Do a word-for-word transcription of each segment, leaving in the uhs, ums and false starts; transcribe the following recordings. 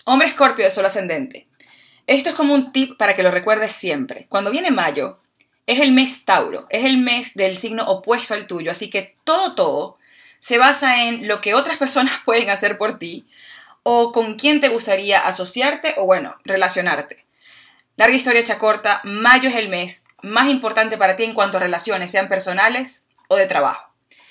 Hombre Escorpio de Sol ascendente. Esto es como un tip para que lo recuerdes siempre. Cuando viene mayo, es el mes Tauro, es el mes del signo opuesto al tuyo, así que todo, todo se basa en lo que otras personas pueden hacer por ti o con quién te gustaría asociarte o, bueno, relacionarte. Larga historia hecha corta, mayo es el mes más importante para ti en cuanto a relaciones, sean personales o de trabajo.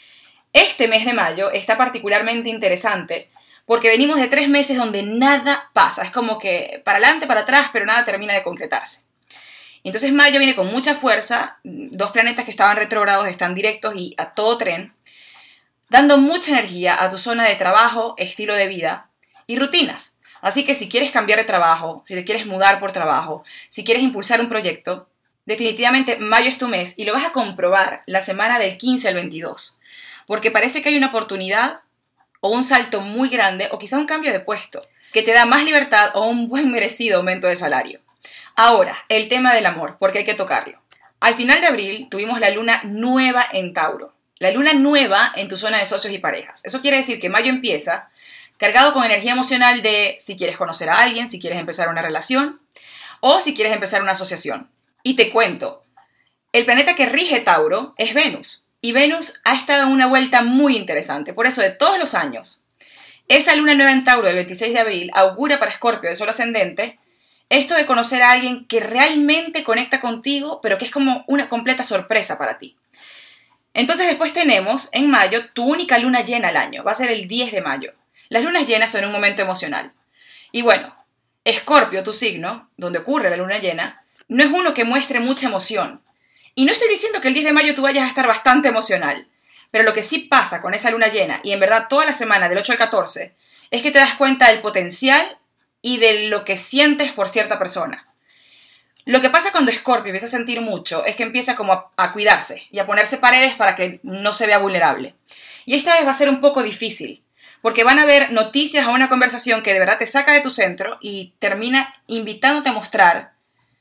Este mes de mayo está particularmente interesante porque venimos de tres meses donde nada pasa. Es como que para adelante, para atrás, pero nada termina de concretarse. Entonces mayo viene con mucha fuerza, dos planetas que estaban retrógrados están directos y a todo tren, dando mucha energía a tu zona de trabajo, estilo de vida y rutinas. Así que si quieres cambiar de trabajo, si te quieres mudar por trabajo, si quieres impulsar un proyecto, definitivamente mayo es tu mes y lo vas a comprobar la semana del quince al veintidós. Porque parece que hay una oportunidad o un salto muy grande o quizá un cambio de puesto que te da más libertad o un buen merecido aumento de salario. Ahora, el tema del amor, porque hay que tocarlo. Al final de abril tuvimos la luna nueva en Tauro. La luna nueva en tu zona de socios y parejas. Eso quiere decir que mayo empieza cargado con energía emocional de si quieres conocer a alguien, si quieres empezar una relación o si quieres empezar una asociación. Y te cuento, el planeta que rige Tauro es Venus. Y Venus ha estado en una vuelta muy interesante. Por eso, de todos los años, esa luna nueva en Tauro del veintiséis de abril augura para Escorpio de Sol ascendente esto de conocer a alguien que realmente conecta contigo, pero que es como una completa sorpresa para ti. Entonces después tenemos, en mayo, tu única luna llena al año. Va a ser el diez de mayo. Las lunas llenas son un momento emocional. Y bueno, Escorpio, tu signo, donde ocurre la luna llena, no es uno que muestre mucha emoción. Y no estoy diciendo que el diez de mayo tú vayas a estar bastante emocional, pero lo que sí pasa con esa luna llena, y en verdad toda la semana del ocho al catorce, es que te das cuenta del potencial y de lo que sientes por cierta persona. Lo que pasa cuando Escorpio empieza a sentir mucho es que empieza como a, a cuidarse y a ponerse paredes para que no se vea vulnerable. Y esta vez va a ser un poco difícil, porque van a haber noticias a una conversación que de verdad te saca de tu centro y termina invitándote a mostrar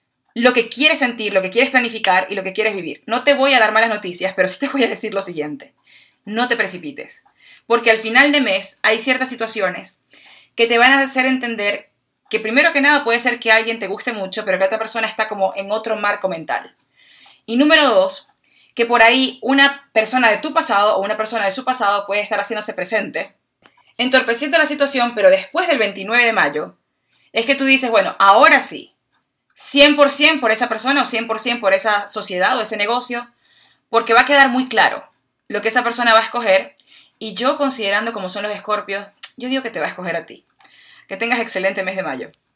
lo que quieres sentir, lo que quieres planificar y lo que quieres vivir. No te voy a dar malas noticias, pero sí te voy a decir lo siguiente. No te precipites, porque al final de mes hay ciertas situaciones que te van a hacer entender que primero que nada puede ser que alguien te guste mucho, pero que la otra persona está como en otro marco mental. Y número dos, que por ahí una persona de tu pasado o una persona de su pasado puede estar haciéndose presente, entorpeciendo la situación, pero después del veintinueve de mayo, es que tú dices, bueno, ahora sí, cien por ciento por esa persona o cien por ciento por esa sociedad o ese negocio, porque va a quedar muy claro lo que esa persona va a escoger, y yo considerando como son los escorpios, yo digo que te va a escoger a ti. Que tengas excelente mes de mayo.